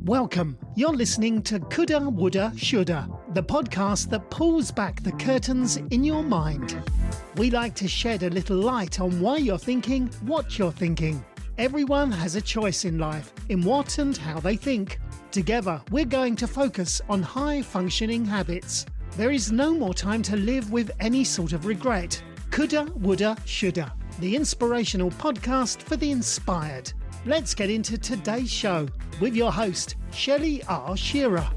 Welcome. You're listening to Coulda, Woulda, Shoulda, the podcast that pulls back the curtains in your mind. We like to shed a little light on why you're thinking what you're thinking. Everyone has a choice in life, in what and how they think. Together, we're going to focus on high-functioning habits. There is no more time to live with any sort of regret. Coulda, Woulda, Shoulda, the inspirational podcast for the inspired. Let's get into today's show with your host, Shelley R. Shearer.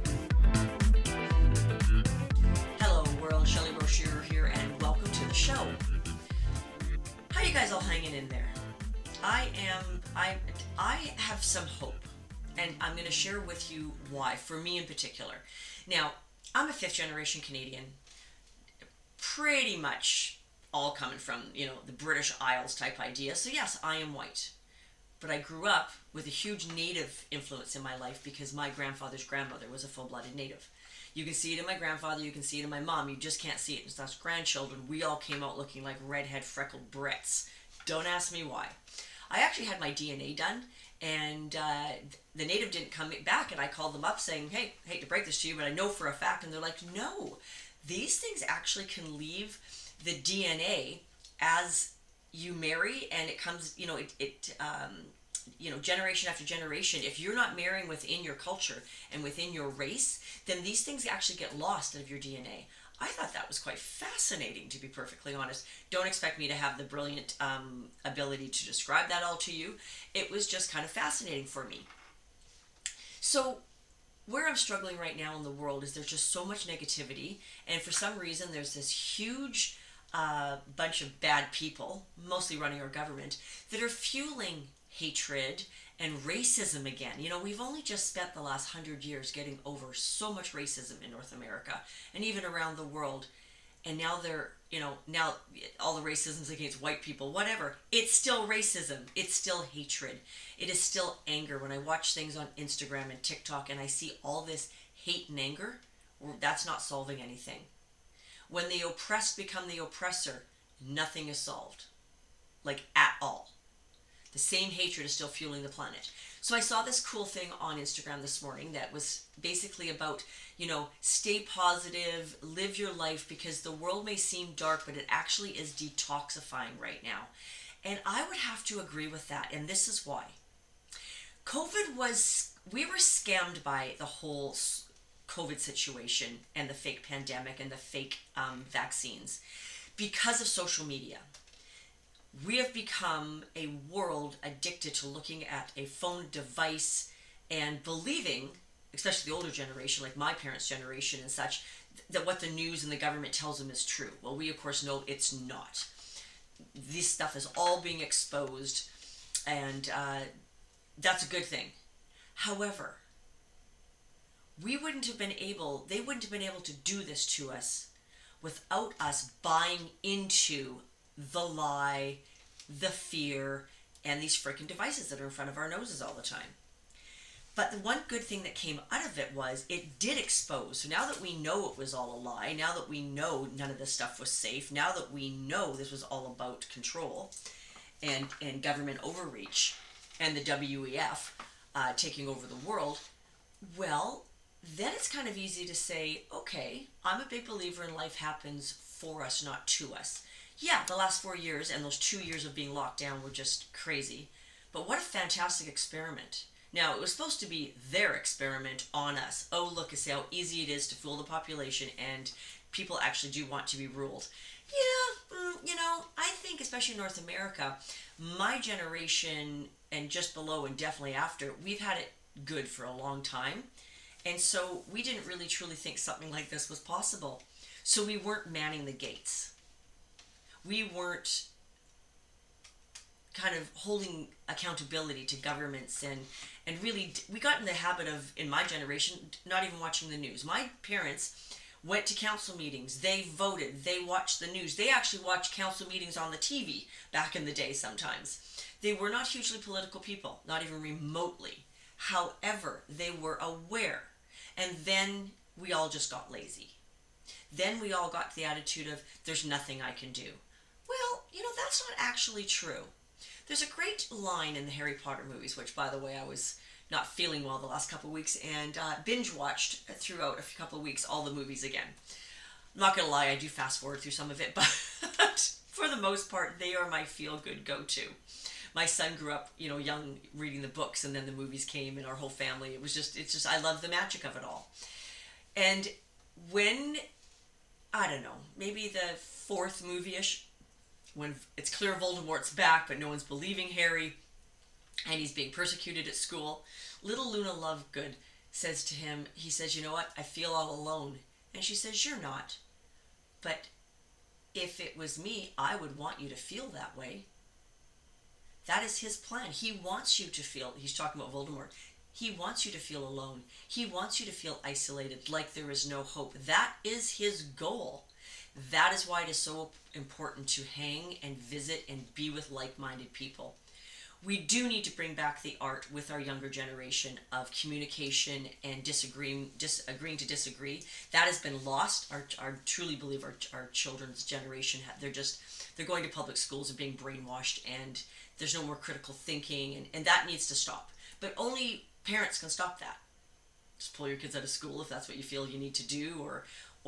Hello world, Shelley R. Shearer here, and welcome to the show. How you guys all hanging in there? I have some hope, and I'm going to share with you why, for me in particular. Now, I'm a fifth generation Canadian, pretty much all coming from, the British Isles type idea. So yes, I am white. But I grew up with a huge Native influence in my life because my grandfather's grandmother was a full-blooded Native. You can see it in my grandfather, you can see it in my mom, you just can't see it in us grandchildren. We all came out looking like redhead freckled Brits. Don't ask me why. I actually had my DNA done, and the Native didn't come back, and I called them up saying, hey, I hate to break this to you, but I know for a fact, and they're like, no, these things actually can leave the DNA as you marry, and it comes, generation after generation. If you're not marrying within your culture and within your race, then these things actually get lost out of your DNA. I thought that was quite fascinating, to be perfectly honest. Don't expect me to have the brilliant ability to describe that all to you. It was just kind of fascinating for me. So where I'm struggling right now in the world is there's just so much negativity, and for some reason there's this huge bunch of bad people, mostly running our government, that are fueling hatred and racism again. We've only just spent the last 100 years getting over so much racism in North America and even around the world. And now now all the racism's against white people, whatever. It's still racism. It's still hatred. It is still anger. When I watch things on Instagram and TikTok and I see all this hate and anger, that's not solving anything. When the oppressed become the oppressor, nothing is solved. Like, at all. The same hatred is still fueling the planet. So I saw this cool thing on Instagram this morning that was basically about, stay positive, live your life, because the world may seem dark, but it actually is detoxifying right now. And I would have to agree with that, and this is why. We were scammed by the whole COVID situation and the fake pandemic and the fake vaccines because of social media. We have become a world addicted to looking at a phone device and believing, especially the older generation, like my parents' generation and such, that what the news and the government tells them is true. Well, we of course know it's not. This stuff is all being exposed, and that's a good thing. However, they wouldn't have been able to do this to us without us buying into the lie, the fear, and these freaking devices that are in front of our noses all the time. But the one good thing that came out of it was it did expose. So now that we know it was all a lie, now that we know none of this stuff was safe, now that we know this was all about control and government overreach and the WEF taking over the world, well, then it's kind of easy to say, okay, I'm a big believer in life happens for us, not to us. Yeah, the last 4 years and those 2 years of being locked down were just crazy. But what a fantastic experiment. Now, it was supposed to be their experiment on us. Oh, look, see how easy it is to fool the population, and people actually do want to be ruled. Yeah, I think, especially in North America, my generation and just below and definitely after, we've had it good for a long time. And so we didn't really truly think something like this was possible. So we weren't manning the gates. We weren't kind of holding accountability to governments, and really we got in the habit of, in my generation, not even watching the news. My parents went to council meetings, they voted, they watched the news. They actually watched council meetings on the TV back in the day sometimes. They were not hugely political people, not even remotely. However, they were aware. And then we all just got lazy. Then we all got the attitude of, there's nothing I can do. Well, that's not actually true. There's a great line in the Harry Potter movies, which, by the way, I was not feeling well the last couple of weeks, and binge watched throughout a couple of weeks all the movies again. I'm not gonna lie, I do fast forward through some of it, but for the most part, they are my feel-good go-to. My son grew up, young, reading the books, and then the movies came, and our whole family. It's just, I love the magic of it all. And when, I don't know, maybe the fourth movie-ish, when it's clear Voldemort's back, but no one's believing Harry, and he's being persecuted at school, little Luna Lovegood says to him, he says, you know what, I feel all alone. And she says, you're not. But if it was me, I would want you to feel that way. That is his plan. He wants you to feel, he's talking about Voldemort, he wants you to feel alone. He wants you to feel isolated, like there is no hope. That is his goal. That is why it is so important to hang and visit and be with like-minded people. We do need to bring back the art with our younger generation of communication and agreeing to disagree. That has been lost. I truly believe our children's generation, they're going to public schools and being brainwashed, and there's no more critical thinking, and that needs to stop. But only parents can stop that. Just pull your kids out of school if that's what you feel you need to do, or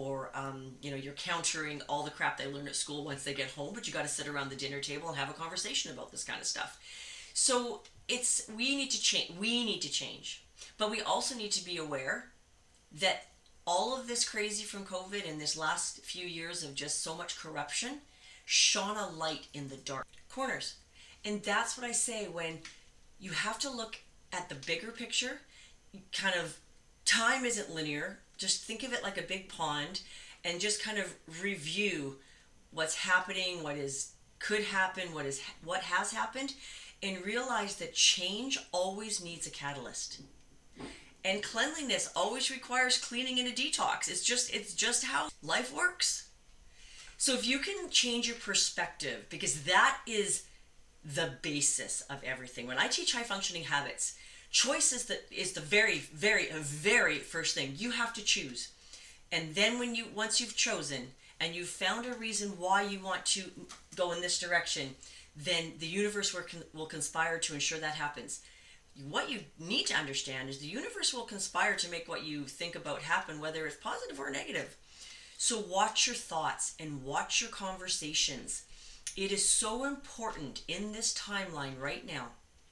you're countering all the crap they learn at school once they get home, but you got to sit around the dinner table and have a conversation about this kind of stuff. So we need to change, but we also need to be aware that all of this crazy from COVID and this last few years of just so much corruption shone a light in the dark corners. And that's what I say when you have to look at the bigger picture. Kind of, time isn't linear. Just think of it like a big pond and just kind of review what's happening, could happen, what has happened, and realize that change always needs a catalyst. And cleanliness always requires cleaning and a detox. It's just how life works. So if you can change your perspective, because that is the basis of everything. When I teach high functioning habits, choice is the very, very, very first thing. You have to choose. And then once you've chosen and you've found a reason why you want to go in this direction, then the universe will conspire to ensure that happens. What you need to understand is the universe will conspire to make what you think about happen, whether it's positive or negative. So watch your thoughts and watch your conversations. It is so important in this timeline right now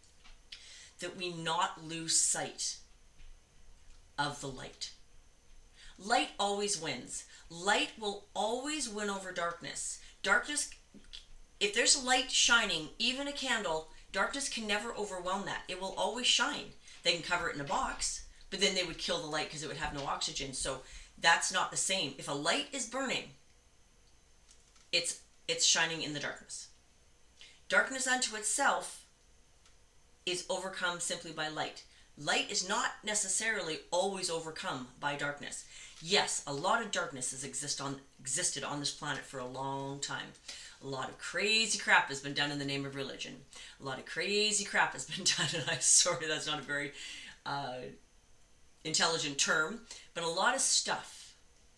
that we not lose sight of the light. Light always wins. Light will always win over darkness. Darkness, if there's light shining, even a candle, darkness can never overwhelm that. It will always shine. They can cover it in a box, but then they would kill the light because it would have no oxygen. So that's not the same. If a light is burning, it's shining in the darkness. Darkness unto itself is overcome simply by light. Light is not necessarily always overcome by darkness. Yes, a lot of darkness has existed on this planet for a long time. A lot of crazy crap has been done in the name of religion. A lot of crazy crap has been done, and I'm sorry that's not a very intelligent term, but a lot of stuff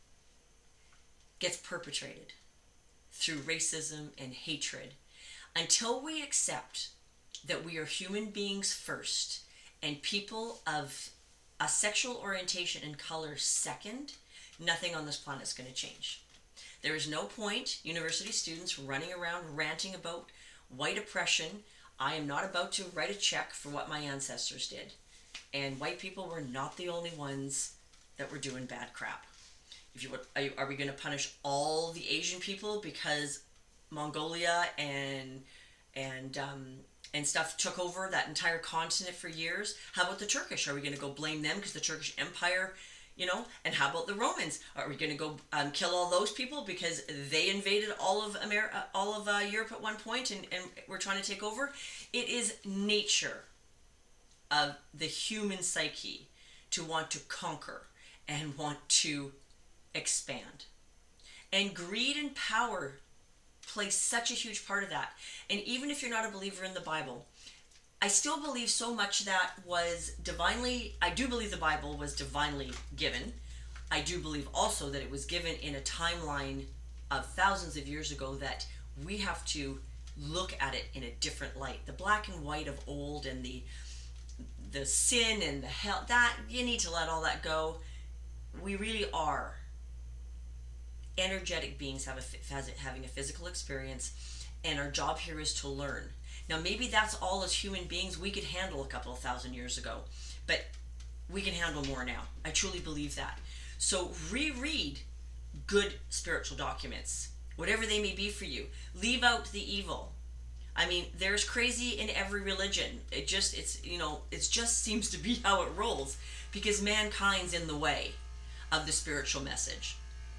gets perpetrated through racism and hatred. Until we accept that we are human beings first and people of a sexual orientation and color second, nothing on this planet is going to change. There is no point university students running around ranting about white oppression. I am not about to write a check for what my ancestors did. And white people were not the only ones that were doing bad crap. Are we going to punish all the Asian people because Mongolia and stuff took over that entire continent for years? How about the Turkish? Are we going to go blame them because the Turkish Empire, and how about the Romans? Are we going to go kill all those people because they invaded all of Europe at one point and we're trying to take over? It is nature of the human psyche to want to conquer and want to expand. And greed and power play such a huge part of that. And even if you're not a believer in the Bible, I still believe so much that I do believe the Bible was divinely given. I do believe also that it was given in a timeline of thousands of years ago that we have to look at it in a different light. The black and white of old and the the sin and the hell, that you need to let all that go. We really are energetic beings having a physical experience, and our job here is to learn. Now maybe that's all as human beings we could handle a couple of thousand years ago, but we can handle more now. I truly believe that. So reread good spiritual documents, whatever they may be for you. Leave out the evil. I mean, there's crazy in every religion. It just seems to be how it rolls, because mankind's in the way of the spiritual message.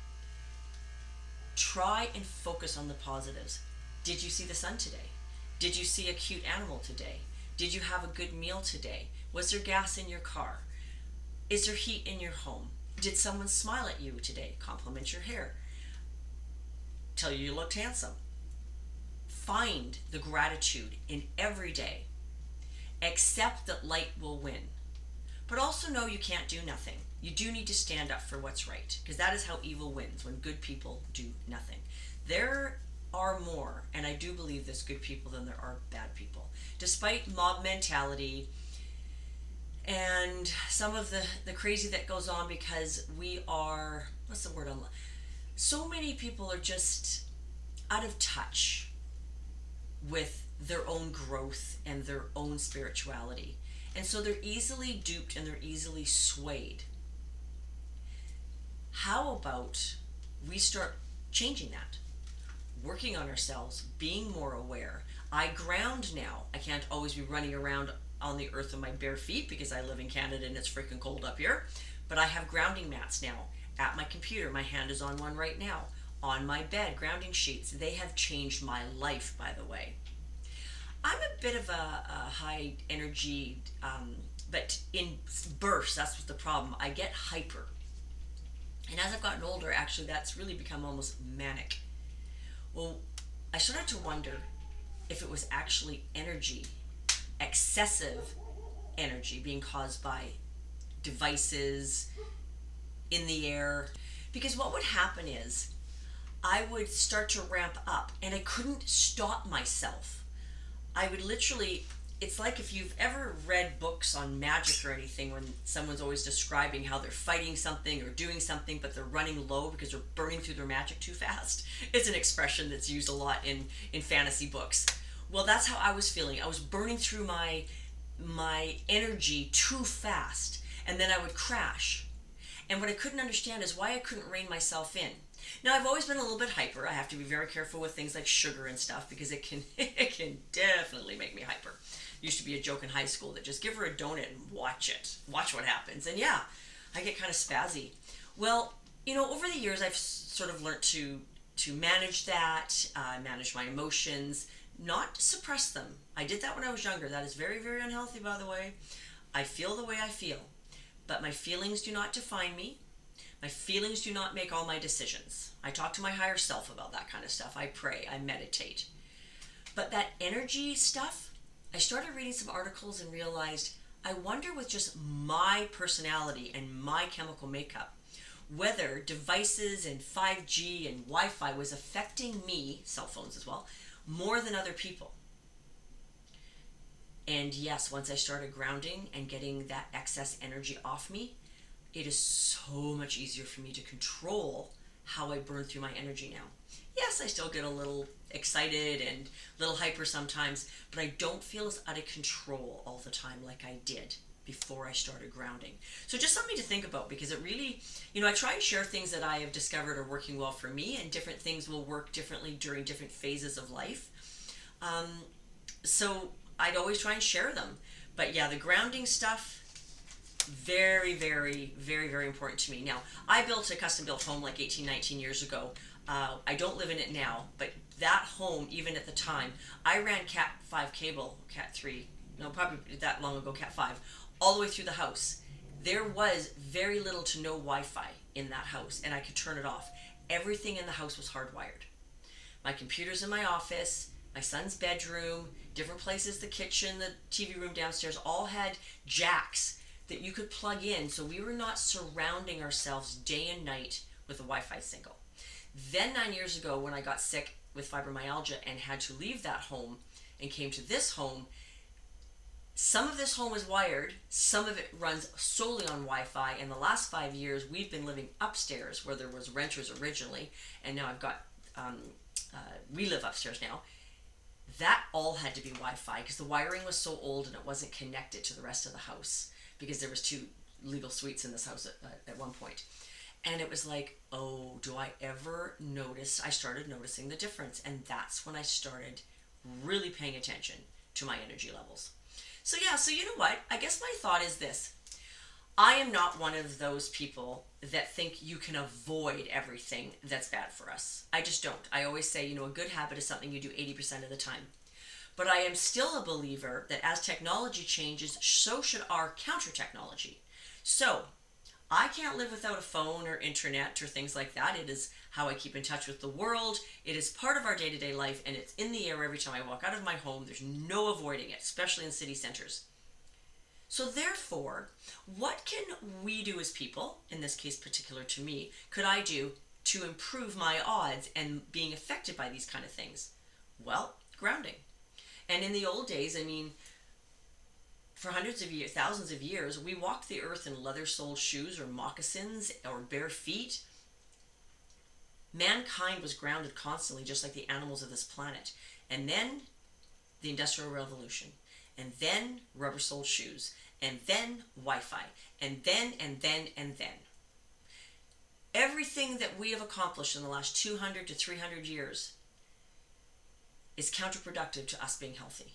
Try and focus on the positives. Did you see the sun today? Did you see a cute animal today? Did you have a good meal today? Was there gas in your car? Is there heat in your home? Did someone smile at you today? Compliment your hair? Tell you looked handsome? Find the gratitude in every day. Accept that light will win. But also know you can't do nothing. You do need to stand up for what's right, because that is how evil wins, when good people do nothing. There are more, and I do believe there's good people than there are bad people. Despite mob mentality and some of the crazy that goes on, because we are, what's the word on, so many people are just out of touch with their own growth and their own spirituality. And so they're easily duped and they're easily swayed. How about we start changing that? Working on ourselves, being more aware. I ground now. I can't always be running around on the earth on my bare feet because I live in Canada and it's freaking cold up here. But I have grounding mats now at my computer. My hand is on one right now. On my bed, grounding sheets. They have changed my life, by the way. I'm a bit of a high energy, but in bursts, that's what's the problem. I get hyper. And as I've gotten older, actually, that's really become almost manic. Well, I started to wonder if it was actually energy, excessive energy being caused by devices in the air. Because what would happen is I would start to ramp up and I couldn't stop myself. I would literally, it's like if you've ever read books on magic or anything, when someone's always describing how they're fighting something or doing something, but they're running low because they're burning through their magic too fast. It's an expression that's used a lot in fantasy books. Well, that's how I was feeling. I was burning through my energy too fast, and then I would crash. And what I couldn't understand is why I couldn't rein myself in. Now, I've always been a little bit hyper. I have to be very careful with things like sugar and stuff, because it can definitely make me hyper. Used to be a joke in high school that just give her a donut and watch it. Watch what happens. And yeah, I get kind of spazzy. Well, over the years, I've sort of learned to manage that, manage my emotions, not suppress them. I did that when I was younger. That is very, very unhealthy, by the way. I feel the way I feel, but my feelings do not define me. My feelings do not make all my decisions. I talk to my higher self about that kind of stuff. I pray, I meditate. But that energy stuff, I started reading some articles and realized, I wonder with just my personality and my chemical makeup, whether devices and 5G and Wi-Fi was affecting me, cell phones as well, more than other people. And yes, once I started grounding and getting that excess energy off me, it is so much easier for me to control how I burn through my energy now. Yes, I still get a little excited and a little hyper sometimes, but I don't feel as out of control all the time like I did before I started grounding. So just something to think about, because it really, I try and share things that I have discovered are working well for me, and different things will work differently during different phases of life. So I'd always try and share them. But yeah, the grounding stuff, very, very, very, very important to me. Now, I built a custom-built home like 18, 19 years ago. I don't live in it now, but that home, even at the time, I ran Cat 5 cable, Cat 3, no, probably that long ago, Cat 5, all the way through the house. There was very little to no Wi-Fi in that house, and I could turn it off. Everything in the house was hardwired. My computer's in my office, my son's bedroom, different places, the kitchen, the TV room downstairs, all had jacks that you could plug in, so we were not surrounding ourselves day and night with a Wi-Fi signal. Then 9 years ago, when I got sick with fibromyalgia and had to leave that home and came to this home, Some of this home is wired, some of it runs solely on Wi-Fi. In the last 5 years, we've been living upstairs where there was renters originally, and now I've got, we live upstairs now. That all had to be Wi-Fi because the wiring was so old and it wasn't connected to the rest of the house because there was 2 legal suites in this house at one point. And it was like, oh, do I ever notice? I started noticing the difference, and that's when I started really paying attention to my energy levels. So yeah, so you know what? I guess my thought is this. I am not one of those people that think you can avoid everything that's bad for us. I just don't. I always say, a good habit is something you do 80% of the time. But I am still a believer that as technology changes, so should our counter technology. So I can't live without a phone or internet or things like that. It is how I keep in touch with the world. It is part of our day-to-day life, and it's in the air every time I walk out of my home. There's no avoiding it, especially in city centers. So therefore, what can we do as people, in this case particular to me, could I do to improve my odds and being affected by these kind of things? Well, grounding. And in the old days, for hundreds of years, thousands of years, we walked the earth in leather-soled shoes or moccasins or bare feet. Mankind was grounded constantly, just like the animals of this planet. And then the Industrial Revolution. And then rubber-soled shoes. And then Wi-Fi. And then. Everything that we have accomplished in the last 200 to 300 years is counterproductive to us being healthy.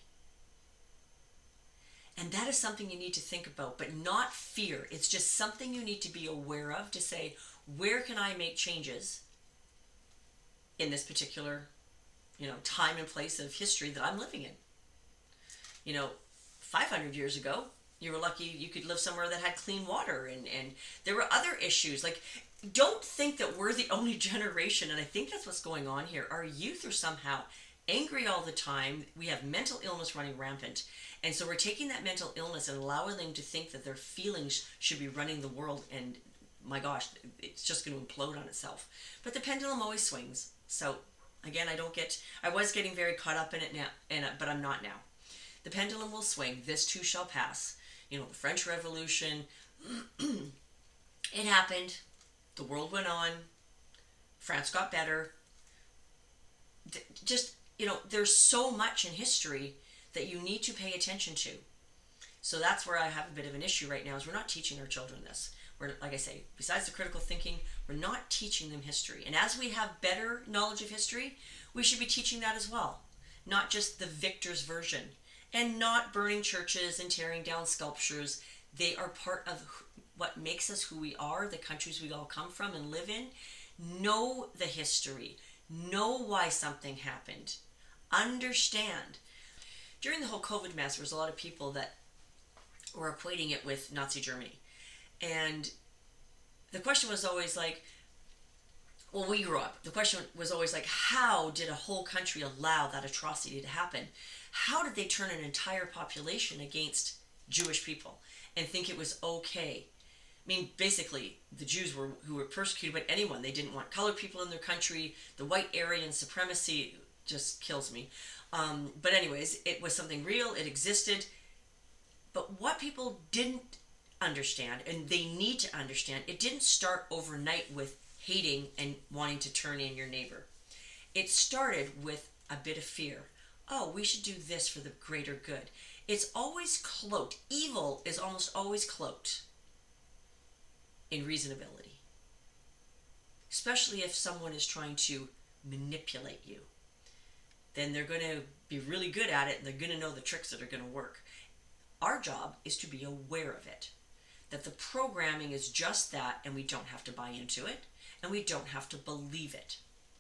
And that is something you need to think about, but not fear. It's just something you need to be aware of to say, where can I make changes in this particular, time and place of history that I'm living in? 500 years ago, you were lucky you could live somewhere that had clean water, and there were other issues. Like, don't think that we're the only generation, and I think that's what's going on here. Our youth are somehow angry all the time. We have mental illness running rampant. And so we're taking that mental illness and allowing them to think that their feelings should be running the world. And my gosh, it's just going to implode on itself. But the pendulum always swings. So again, I was getting very caught up in it now, but I'm not now. The pendulum will swing. This too shall pass. The French Revolution, it happened. The world went on. France got better. There's so much in history that you need to pay attention to. So that's where I have a bit of an issue right now, is we're not teaching our children this. We're, like I say, besides the critical thinking, we're not teaching them history. And as we have better knowledge of history, we should be teaching that as well. Not just the victor's version. And not burning churches and tearing down sculptures. They are part of what makes us who we are, the countries we all come from and live in. Know the history. Know why something happened. Understand. During the whole COVID mess, there was a lot of people that were equating it with Nazi Germany. And the question was always like, well, we grew up. The question was always like, how did a whole country allow that atrocity to happen? How did they turn an entire population against Jewish people and think it was okay? Basically, the Jews who were persecuted by anyone. They didn't want colored people in their country. The white Aryan supremacy just kills me. But anyways, it was something real. It existed. But what people didn't understand, and they need to understand, it didn't start overnight with hating and wanting to turn in your neighbor. It started with a bit of fear. Oh, we should do this for the greater good. It's always cloaked. Evil is almost always cloaked in reasonability. Especially if someone is trying to manipulate you. Then they're going to be really good at it, and they're going to know the tricks that are going to work. Our job is to be aware of it. That the programming is just that, and we don't have to buy into it, and we don't have to believe it.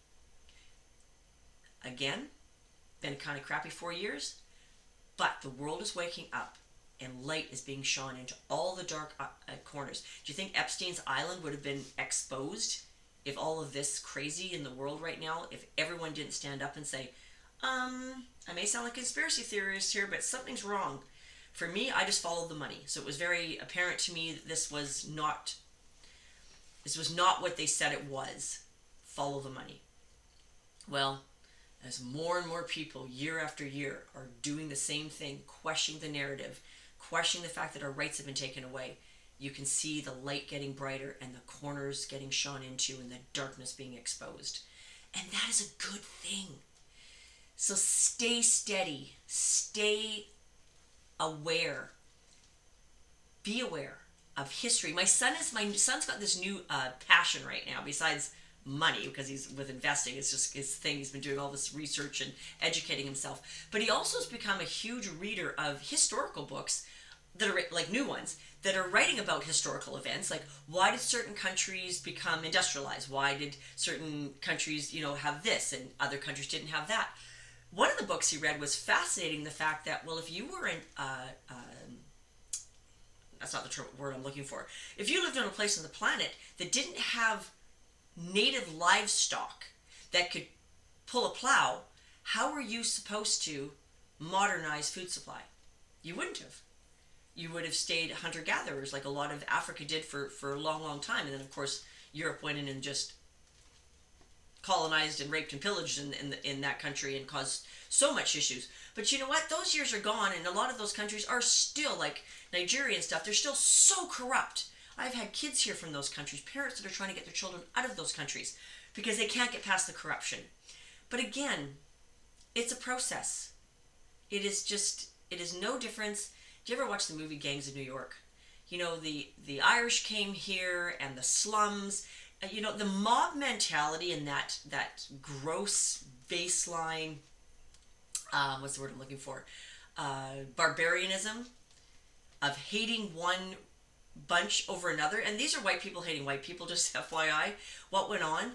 Again, been kind of crappy 4 years, but the world is waking up, and light is being shone into all the dark corners. Do you think Epstein's Island would have been exposed if all of this crazy in the world right now, if everyone didn't stand up and say, I may sound like a conspiracy theorist here, but something's wrong. For me, I just followed the money. So it was very apparent to me that this was not what they said it was. Follow the money. Well, as more and more people, year after year, are doing the same thing, questioning the narrative, questioning the fact that our rights have been taken away, you can see the light getting brighter and the corners getting shone into and the darkness being exposed. And that is a good thing. So stay steady, stay aware, be aware of history. My son's got this new passion right now, besides money, because he's with investing. It's just his thing. He's been doing all this research and educating himself. But he also has become a huge reader of historical books that are like new ones that are writing about historical events, like why did certain countries become industrialized? Why did certain countries, have this and other countries didn't have that? One of the books he read was fascinating. The fact that, well, if you were in that's not the word I'm looking for. If you lived on a place on the planet that didn't have native livestock that could pull a plow, how were you supposed to modernize food supply? You wouldn't have. You would have stayed hunter-gatherers like a lot of Africa did for a long, long time. And then, of course, Europe went in and just colonized and raped and pillaged in that country and caused so much issues. But you know what? Those years are gone, and a lot of those countries are still, like Nigeria and stuff, they're still so corrupt. I've had kids here from those countries, parents that are trying to get their children out of those countries because they can't get past the corruption. But again, it's a process. It is no difference. Do you ever watch the movie Gangs of New York? The Irish came here and the slums. The mob mentality and that gross baseline, what's the word I'm looking for? Barbarianism of hating one bunch over another. And these are white people hating white people, just FYI. What went on?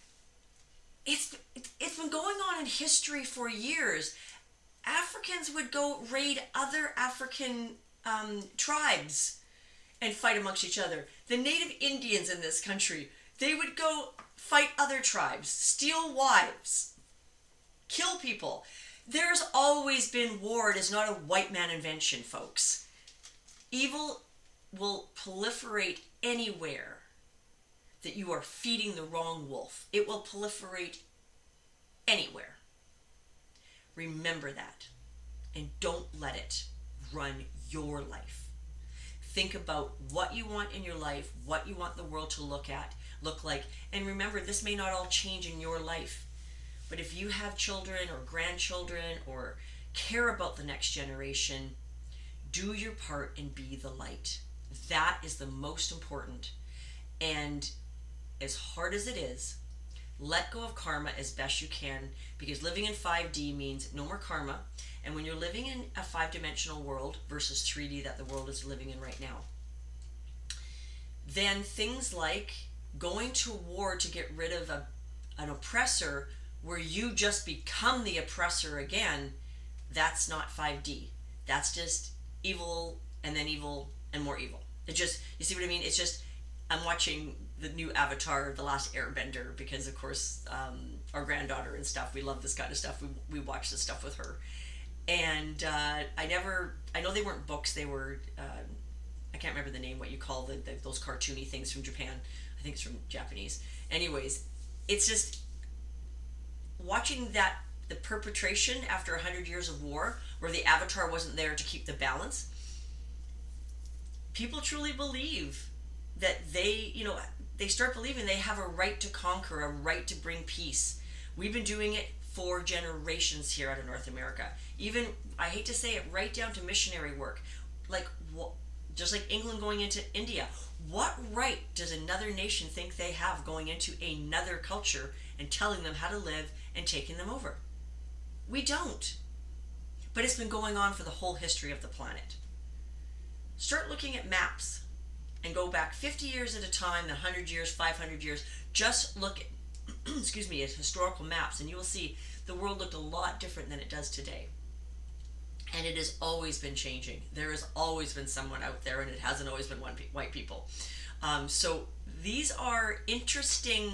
It's been going on in history for years. Africans would go raid other African tribes and fight amongst each other. The native Indians in this country, they would go fight other tribes, steal wives, kill people. There's always been war. It is not a white man invention, folks. Evil will proliferate anywhere that you are feeding the wrong wolf. It will proliferate anywhere. Remember that, and don't let it run your life. Think about what you want in your life, what you want the world to look like, and remember, this may not all change in your life, but if you have children or grandchildren or care about the next generation, do your part and be the light. That is the most important. And as hard as it is, let go of karma as best you can, because living in 5D means no more karma. And when you're living in a 5-dimensional world versus 3D that the world is living in right now, then things like going to war to get rid of an oppressor where you just become the oppressor again, that's not 5D. That's just evil and then evil and more evil. It just, you see what I mean? It's just, I'm watching the new Avatar, The Last Airbender, because of course our granddaughter and stuff, we love this kind of stuff. We watch this stuff with her. And I know they weren't books, they were, I can't remember the name, what you call those cartoony things from Japan. I think it's from Japanese. Anyways, it's just watching the perpetration after 100 years of war, where the Avatar wasn't there to keep the balance. People truly believe that they start believing they have a right to conquer, a right to bring peace. We've been doing it for generations here out of North America. Even, I hate to say it, right down to missionary work. Just like England going into India. What right does another nation think they have going into another culture and telling them how to live and taking them over? We don't. But it's been going on for the whole history of the planet. Start looking at maps and go back 50 years at a time, 100 years, 500 years. Just look at, at historical maps, and you will see the world looked a lot different than it does today. And it has always been changing. There has always been someone out there, and it hasn't always been white people. So these are interesting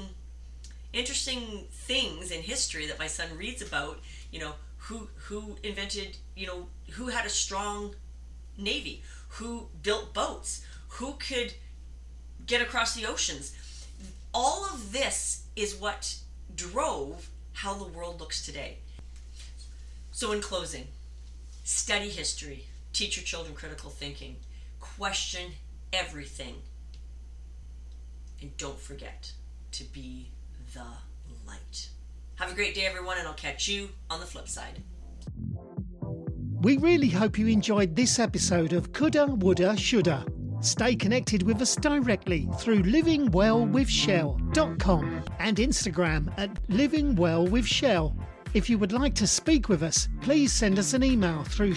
things in history that my son reads about. Who invented, who had a strong navy, who built boats, who could get across the oceans. All of this is what drove how the world looks today. So in closing, study history, Teach your children critical thinking. Question everything. And don't forget to be the light. Have a great day, everyone, and I'll catch you on the flip side. We really hope you enjoyed this episode of Coulda, Woulda, Shoulda. Stay connected with us directly through livingwellwithshell.com and Instagram at livingwellwithshell. If you would like to speak with us, please send us an email through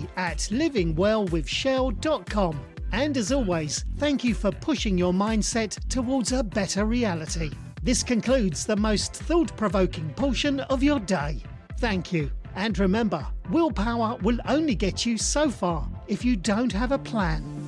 shelley@livingwellwithshell.com. And as always, thank you for pushing your mindset towards a better reality. This concludes the most thought-provoking portion of your day. Thank you. And remember, willpower will only get you so far if you don't have a plan.